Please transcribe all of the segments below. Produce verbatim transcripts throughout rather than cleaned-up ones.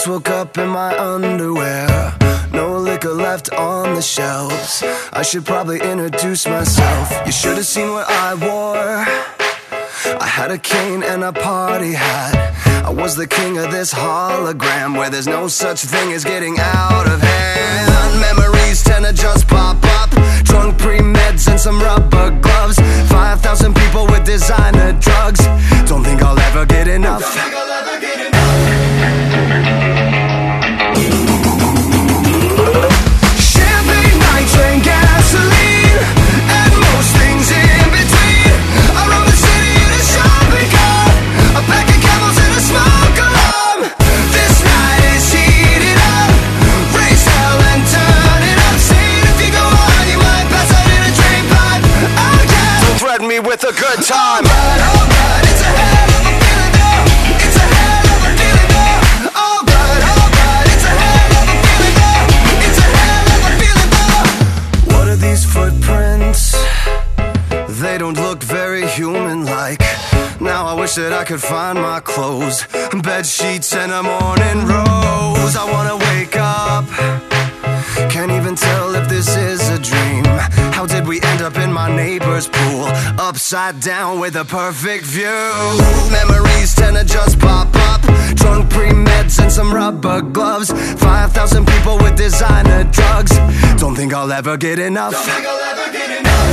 just woke up in my underwear. No liquor left on the shelves. I should probably introduce myself. You should have seen what I wore. I had a cane and a party hat. I was the king of this hologram, where there's no such thing as getting out of hand. Memories tend to just pop up. Drunk pre-meds and some rubber gloves. Five thousand people with designer drugs. Don't think I'll ever get enough. Don't think I'll ever get enough. Champagne, night train, gasoline, and most things in between. I rode the city in a shopping cart, a pack of Camels and a smoke alarm. This night is heated up. Raise hell and turn it up. Saying if you go on, you might pass out in a drain pipe. Oh yeah. Don't threaten me with a good time. But oh but it's a hell of a feeling though. It's a hell of a feeling though. Oh but oh but it's a hell of a feeling though. It's a hell of a feeling though. What are these footprints? They don't look very human-like. Now I wish that I could find my clothes, bed sheets and a morning rose. I wanna wake up. Can't even tell if this is a dream. How did we end up in my neighbor's pool, upside down with a perfect view? Memories tend to just pop up. Drunk pre-meds and some rubber gloves. Five thousand people with designer drugs. Don't think I'll ever get enough. Don't think I'll ever get enough.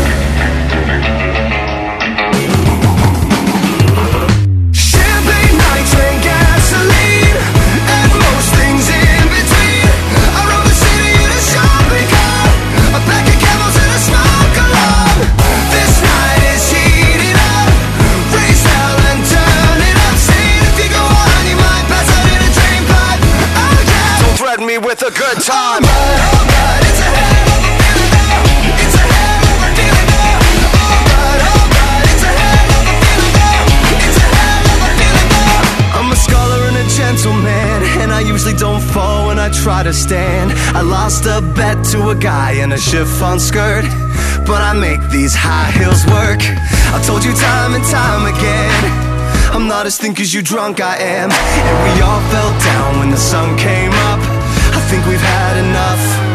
Champagne, night train, gasoline, and most things in between. I rode the city in a shopping cart, a pack of Camels and a smoke alarm. This night is heating up. Raise hell and turn it up. Saying if you go on, you might pass out in a drain pipe. Oh yeah. Don't threaten me with a good time. But oh but it's a hell of a feeling though. It's a hell of a feeling though. Oh but oh but it's a hell of a feeling though. It's a hell of a feeling though. I'm a scholar and a gentleman, and I usually don't fall when I try to stand. I lost a bet to a guy in a chiffon skirt, but I make these high heels work. I told you time and time again, I'm not as thin as you drunk I am. And we all fell down when the sun came up. I think we've had enough.